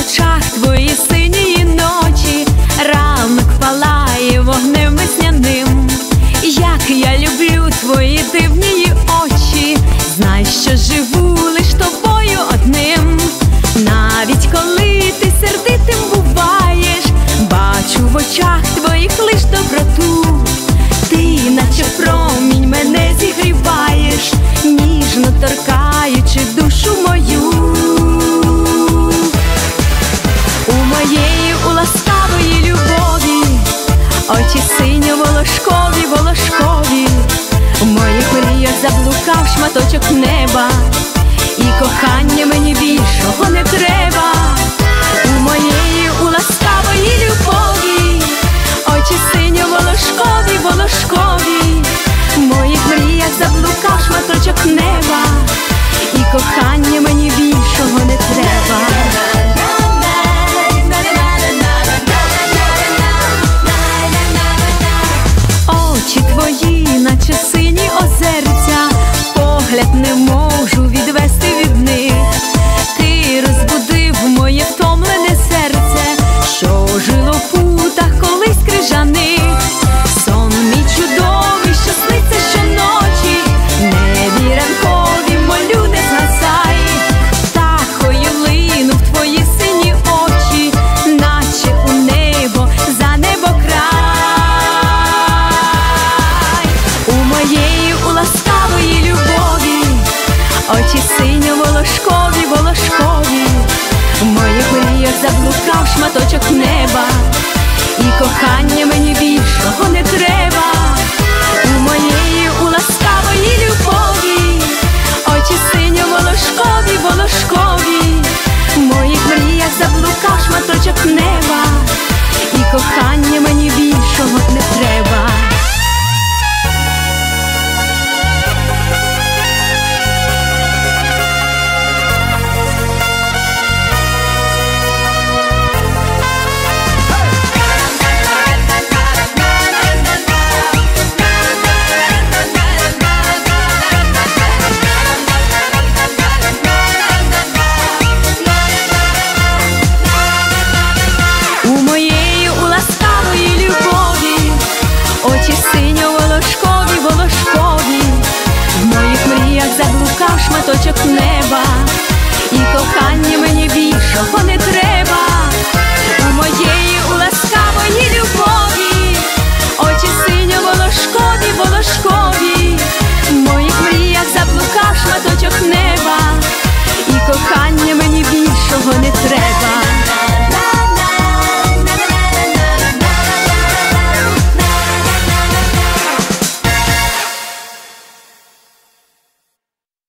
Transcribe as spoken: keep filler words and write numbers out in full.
очах твої синії ночі, ранок палає вогнем весняним. Як я люблю твої дивні очі, знай, що живу лиш тобою одним. Навіть коли ти сердитим буваєш, бачу в очах твоїх лиш доброту. Ти, наче промінь, мене зігріваєш, ніжно торкаючи душу мою. У моєї, у ласкавої любові очі синьо-волошкові, волошкові. У моїх мріях заблукав шматочок неба, і кохання мені більшого не треба. У моєї, у ласкавої любові очі синьо-волошкові, волошкові. В моїх мріях заблукав шматочок неба, і кохання мені більшого не треба. Очі твої, наче сині озерця, погляд не можу відвести від них. Ти розбудив моє втомлене серце, що жило в путах колись крижаних. Сон мій чудовий, що сниться щоночі, небі ранкові, молю, не згасай. Птахою лину в твої сині очі, наче у небо, за небо край. У моєї, у ласкавої любові очі синьо-волошкові, волошкові. В моїх мріях заблукав шматочок неба, і кохання